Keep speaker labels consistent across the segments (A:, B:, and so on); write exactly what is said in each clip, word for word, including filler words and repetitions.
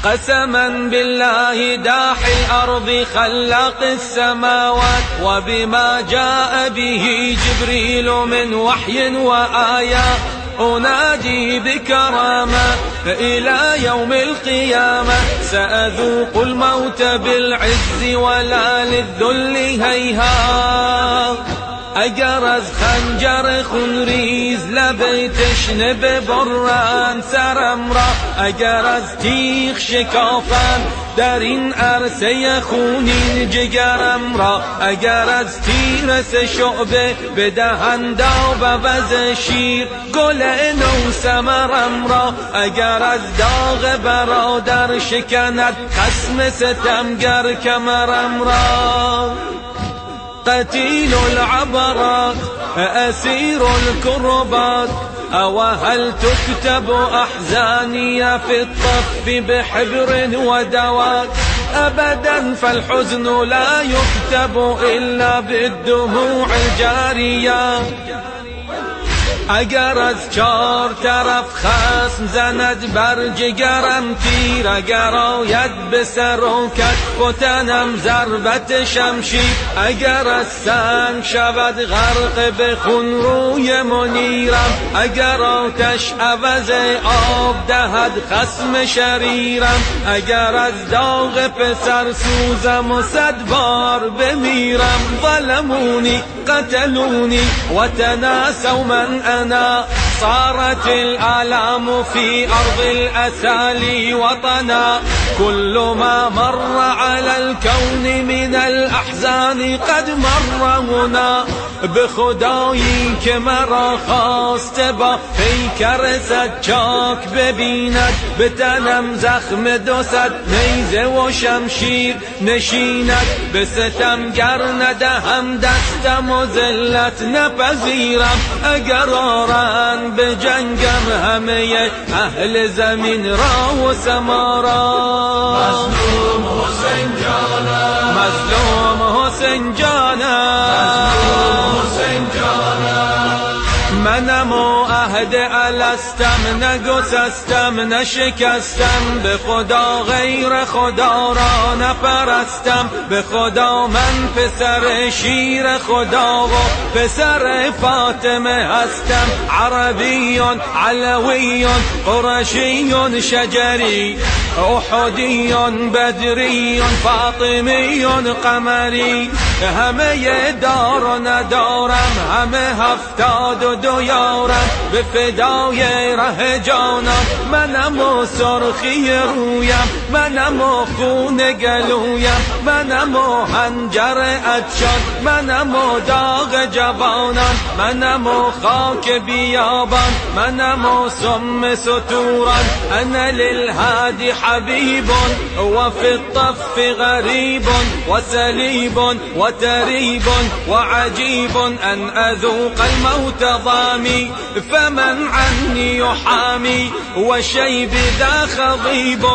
A: قسما بالله داحي الأرض خلاق السماوات، وبما جاء به جبريل من وحي وآيات، أنادي بكرامة إلى يوم القيامة. سأذوق الموت بالعز ولا للذل هيهات. اگر از خنجر خونریز لب تشنه ببرند سرم را، اگر از تیغ شکافند در این عرصه خونین جگرم را، اگر از تیر سه شعبه بدهند آب عوض شیر گل نو ثمرم را، اگر از داغ برادر شکند خصم ستمگر کمرم را. قتيل العبرات أسير الكربات، أو هل تكتب أحزاني في الطف بحبر ودواك؟ أبدا فالحزن لا يكتب إلا بالدموع الجارية. اگر از چار طرف خصم زند بر جگرم تیر، اگر آید به سر و کتف و تنم ضربت شمشیر، اگر از سنگ شود غرق به خون روی منیرم، اگر آتش عوض آب دهد خصم شریرم، اگر از داغ پسر سوزم و صد بار بمیرم. ظلمونی قتلونی و تناسوا من أنا، صارت الآلام في أرض الأسالي وطنا، كل ما مر على الكون من الأحزان قد مر هنا. به خدایی که مرا خواسته با پیکر سچاک ببیند، به تنم زخم دو صد نیزه و شمشیر نشیند، به ستمگر ندهم دستم و ذلت نپذیرم. اگر آرند به جنگم همه اهل زمین را و سما را.
B: مظلوم حسین جانم،
A: مظلوم حسین جانم،
B: حسین جانم.
A: منم و عهد الستم، نگسستم نشکستم، به خدا غیر خدا را نپرستم. به خدا من پسر شیر خدا و پسر فاطمه هستم. عربی علوی قرشی شجری، احدی بدری فاطمی قمری. همه دار و ندارم، همه هفتاد و دو یارم، به فدای ره جانم. منم و سرخی رویم، منم و خون گلویم، منم و حنجر عطشان، منم و داغ جوانان، منم و خاک بیابان، منم و سم ستوران. انا للهادی حبیب و فی الطف غریب و سلیب و تریب و عجیب ان اذوق الموت ضامي، فمن عني يحامي وشيب ذا خضيب.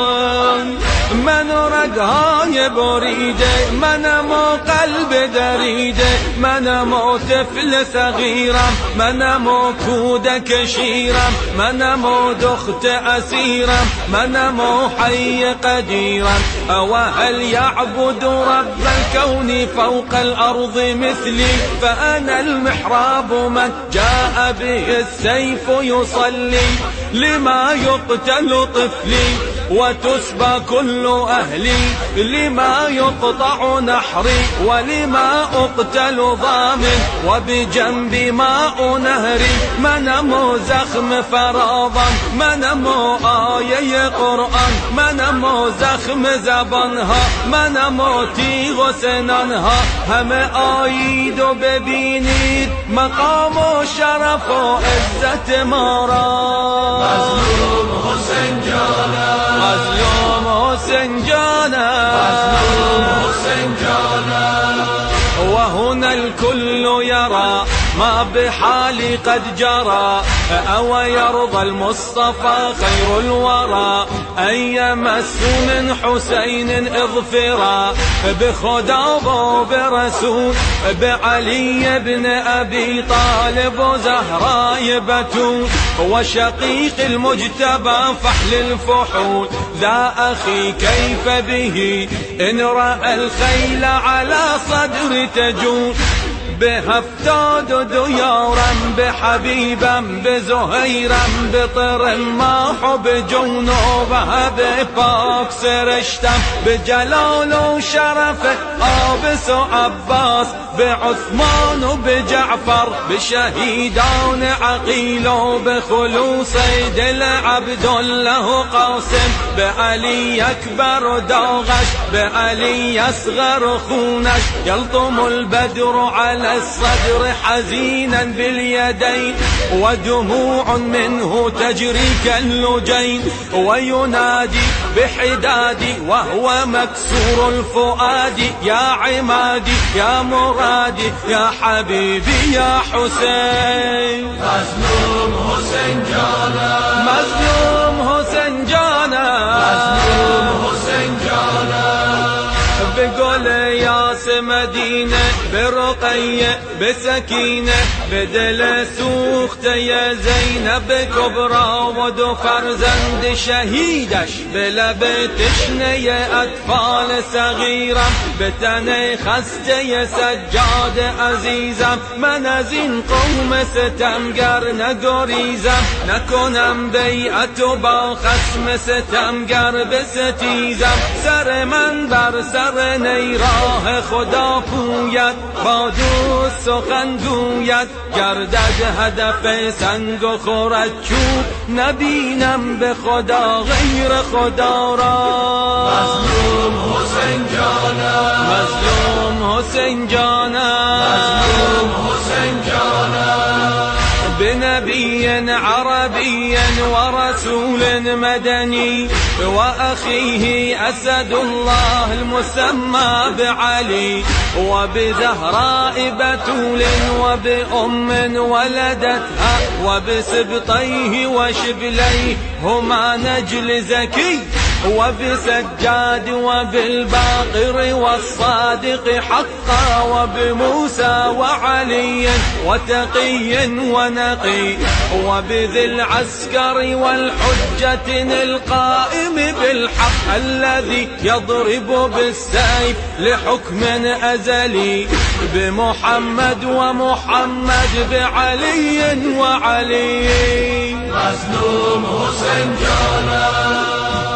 A: من رگهای بریده، منم و قلب دریده، منم و طفل صغیرم، منم و کودک شیرم، منم و دخت اسیرم، منم و حی قدیرم. او هل يعبد رب الكون فوق الارض مثلي؟ فانا المحراب من جاء به السيف يصلي. لما يقتل طفلي وتسبى كل أهلي؟ لما يقطع نحري ولما أقتل ضامن وبجنب ماء نهري؟ منم زخم فراضا، منم آیه قرآن، منم زخم زبانها، منم تیغ و سنانها. همه آیید و ببینید مقام و شرف و عزت ما را.
B: مظلوم حسین جانم،
A: مظلوم حسین جانم،
B: مظلوم حسین جانم.
A: وهنا الكل يرى ما بحالي قد جرى، أو يرضى المصطفى خير الورى أن يمس من حسين اظفرا بخدا وبرسول بعلي بن أبي طالب وزهراء بتول وشقيق المجتبى فحل الفحول ذا أخي كيف به إن رأى الخيل على صدر تجول بهفتاد ديارا بحبيبا بزهيرا بطر ما حب جنوبها بپاک سرشتم بجلال و شرف عابس و عباس بعثمان و بجعفر بشهيدان عقيل و بخلوص دل عبدالله و قاسم بعلي أكبر و داغش بعلي أصغر و خونش يلطم البدر على الصدر حزينا باليدين ودموع منه تجري كاللجين وينادي بحدادي وهو مكسور الفؤاد يا عمادي يا مرادي يا حبيبي يا حسين
B: مظلوم حسين جانا
A: مظلوم حسين جانا
B: مظلوم حسين جانا
A: بقول ياس مدينة برقية بسكينة بدل سوخت يا زينب كبرى ودو فرزند شهيدش بلب تشنه يا أطفال صغيرة بتنه خسته يا سجاد عزيزم من از این قوم ستمگر نگریزم نکنم بیعت و با خصم ستمگر بستیزم سر من بر سر نیراه خدا پوید با دوست سخن گوید گردد هدف سنگ و خورد چوب نبینم به خدا غیر خدا را
B: مظلوم حسین جانا
A: مظلوم حسین جانا
B: مظلوم حسین جانا
A: بنبي عربي ورسول مدني وأخيه أسد الله المسمى بعلي وبزهراء بتول وبأم ولدتها وبسبطيه وشبليه هما نجل زكي وبسجاد وبالباقر والصادق حقا وبموسى وعلي وتقي ونقي وبذي العسكر والحجة القائم بالحق الذي يضرب بالسيف لحكم أزلي بمحمد ومحمد بعلي وعلي
B: مظلوم حسين جانا